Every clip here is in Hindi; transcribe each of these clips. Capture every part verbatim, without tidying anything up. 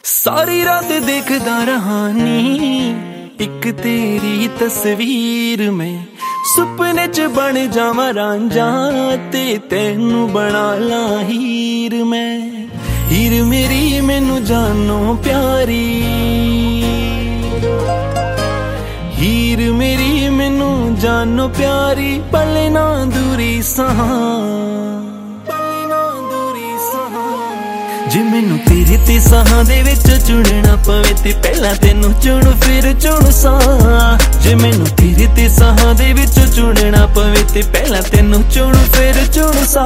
सारी रात देखदा रहानी एक तेरी तस्वीर में, सुपने च बन जावा रांझा ते तेनू बना ला हीर मैं। हीर मेरी मैनू जानो प्यारी, हीर मेरी मैनू जानो प्यारी, पले ना दूरी सहा जे मैनू तेरे ते साहां दे विच चुनना पवे ते पहला तेनू चुन फिर चुन सा। जे मैनू तेरे ते साहां दे विच चुनना पवे ते पहला तेनू चुन फिर चुन सा।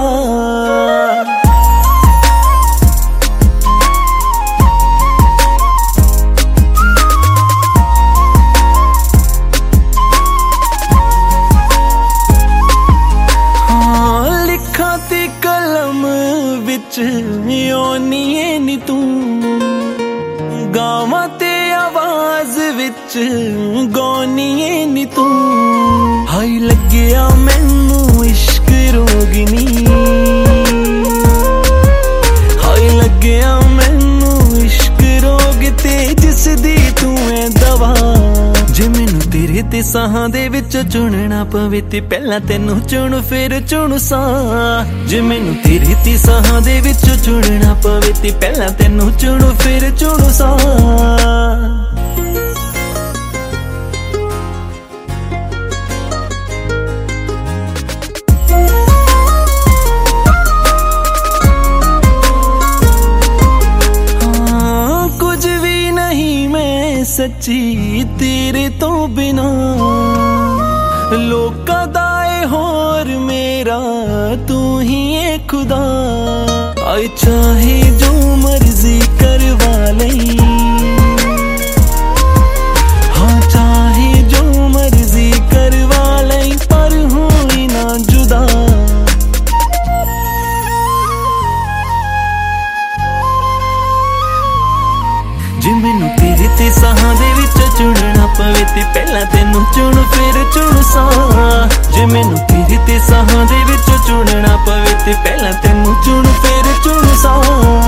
हाँ लिखा ते कलम विच ओनिए नी तू, गावां ते आवाज विच गौनिए नी तू। हाय लग्या मैनू इश्क रोगिनी, हाय लग्या मैनू इश्क रोग ते जिस दी तू है दवा। जे मैनू तेरे ते साहां दे विच चुनना पवे ते पहला तेनू चुन फिर चुन सा। जे मैनू तेरे ते साहां दे विच चुनना पवे ते पहला तेनू चुन फिर चुन सा। सच्ची तेरे तो बिना लोका दाए होर मेरा तू ही है खुदा। आए चाहे जो मर्जी करवा लई, हाँ चाहे जो मर्जी करवा लई, पर हुई ना जुदा। जे मैनू तेरे ते साहां दे विच चुनना पवे ते पहला तेनू चुन फिर चुन सा। जे मैनू तेरे ते साहां दे विच चुनना पवे ते पहला तेनू चुन फिर चुन सा।